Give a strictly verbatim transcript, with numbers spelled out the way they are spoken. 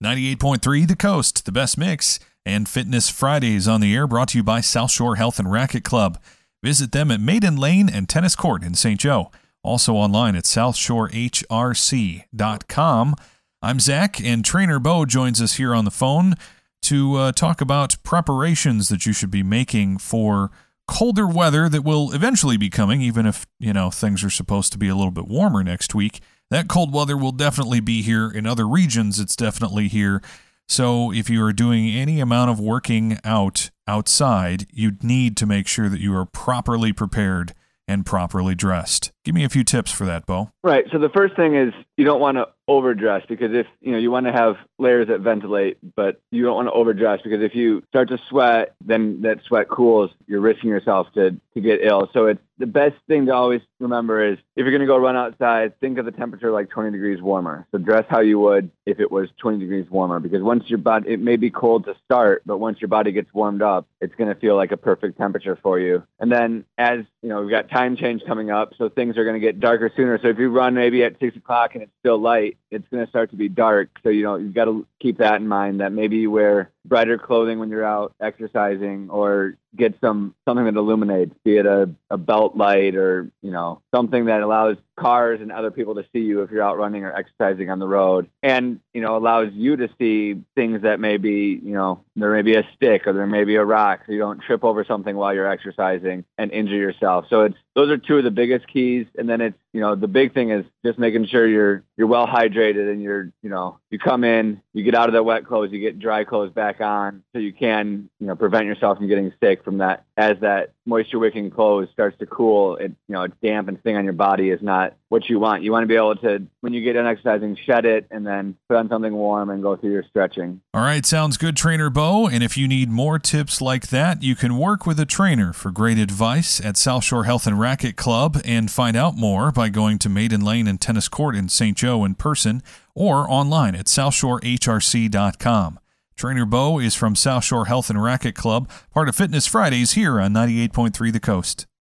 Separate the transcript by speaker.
Speaker 1: ninety-eight point three The Coast, the best mix, and Fitness Fridays on the air, brought to you by South Shore Health and Racket Club. Visit them at Maiden Lane and Tennis Court in Saint Joe. Also online at south shore h r c dot com. I'm Zach, and Trainer Bo joins us here on the phone to uh, talk about preparations that you should be making for colder weather that will eventually be coming, even if, you know, things are supposed to be a little bit warmer next week. That cold weather will definitely be here. In other regions, it's definitely here. So if you are doing any amount of working out outside, you need to make sure that you are properly prepared and properly dressed. Give me a few tips for that, Bo.
Speaker 2: Right. So the first thing is you don't want to overdress, because if, you know, you want to have layers that ventilate, but you don't want to overdress, because if you start to sweat, then that sweat cools, you're risking yourself to, to get ill. So it's the best thing to always remember is if you're going to go run outside, think of the temperature like twenty degrees warmer. So dress how you would if it was twenty degrees warmer, because once your body, it may be cold to start, but once your body gets warmed up, it's going to feel like a perfect temperature for you. And then as, you know, we've got time change coming up, so things are going to get darker sooner. So if you run maybe at six o'clock and it's still light, it's going to start to be dark. So, you know, you've got to keep that in mind, that maybe you wear brighter clothing when you're out exercising, or get some something that illuminates, be it a, a belt light or, you know, something that allows cars and other people to see you if you're out running or exercising on the road, and, you know, allows you to see things that may be, you know, there may be a stick or there may be a rock, so you don't trip over something while you're exercising and injure yourself. So it's those are two of the biggest keys. And then it's, you know, the big thing is just making sure you're you're well hydrated, and you're, you know, you come in, you get out of the wet clothes, you get dry clothes back on, so you can, you know, prevent yourself from getting sick from that. As that moisture wicking clothes starts to cool, it, you know, it's damp and sting on your body is not what you want. You want to be able to, when you get done exercising, shed it and then put on something warm and go through your stretching.
Speaker 1: All right, sounds good, Trainer Bo. And if you need more tips like that, you can work with a trainer for great advice at South Shore Health and Racket Club, and find out more by going to Maiden Lane and Tennis Court in Saint Joe in person, or online at south shore h r c dot com. Trainer Bo is from South Shore Health and Racket Club, part of Fitness Fridays here on ninety-eight point three The Coast.